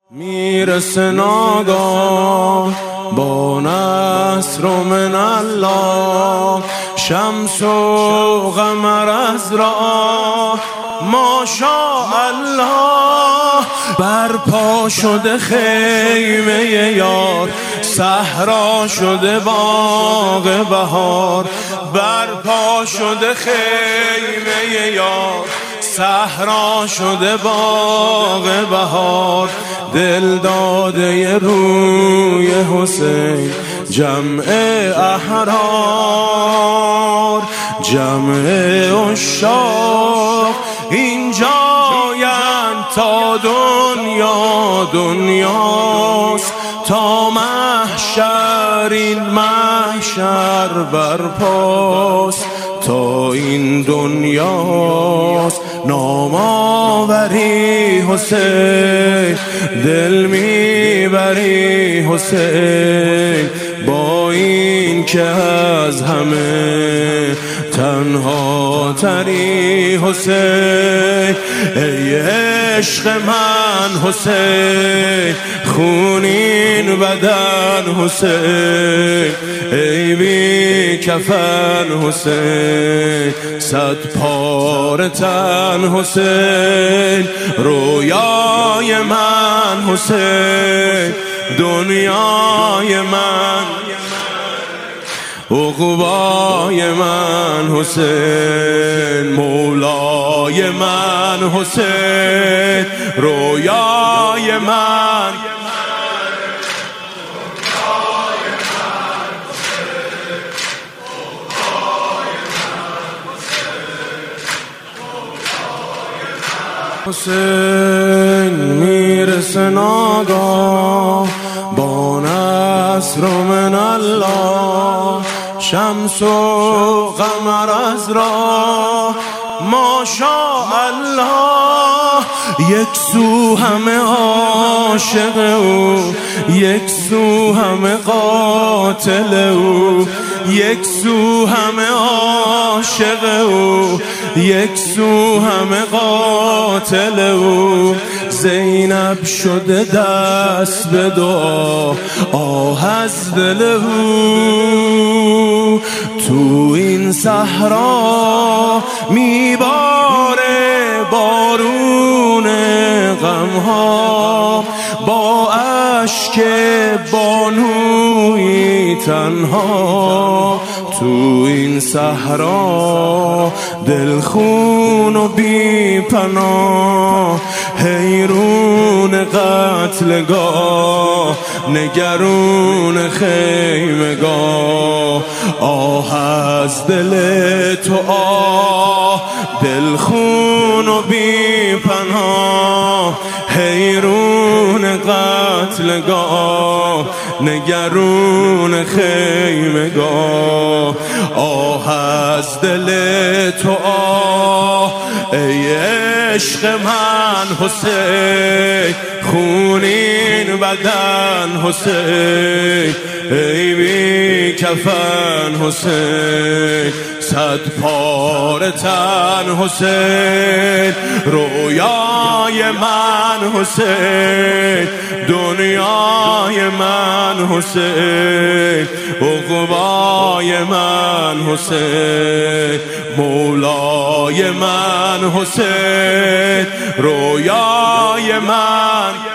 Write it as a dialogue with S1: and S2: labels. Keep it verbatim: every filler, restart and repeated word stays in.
S1: میرسه ناگاه با نصر من الله، شمس و قمر از راه ماشاءالله. برپا شده خیمه یار، صحرا شده باغ بهار. برپا شده خیمه یار، صحرا شده باغ بهار. دل داده روی حسین جمع احرار، جمع عشاق اینجایند تا دنیا دنیاست، تا محشر این محشر برپاست، تا این دنیاست. نام آوری حسین، دل میبری حسین، با این که از همه تنها تری حسین. ای عشق من حسین، خونین بدن حسین، ای بی کفن حسین، صد پاره تن حسین. رویای من حسین، دنیای من، عقبای من حسین، مولای من حسین، رویای من. حسین میرسه ناگاه با نصر من الله، شمس و قمر از راه ماشاءالله. یک سو همه عاشق او، یک سو همه قاتل او، یک سو همه عاشق او، یک سو همه قاتل او. زینب شده دست به دعا، آه از دل او. تو این صحرا میباره بارون غمها، با اشک بانوی تنها. تو این صحرا دلخون و بی پناه، حیرون قتلگاه، نگرون خیمگاه. آه از دل تو آه، دلخون و بی پناه، حیرون قتلگاه، نگرون خیمگاه. آه از دل تو آه، ای عشق من حسین، خونین بدن حسین، ای بی کفن حسین، صد پاره تن حسین. رویای من حسین، دنیای من حسین، عقبای من حسین، مولای من حسین، رویای من.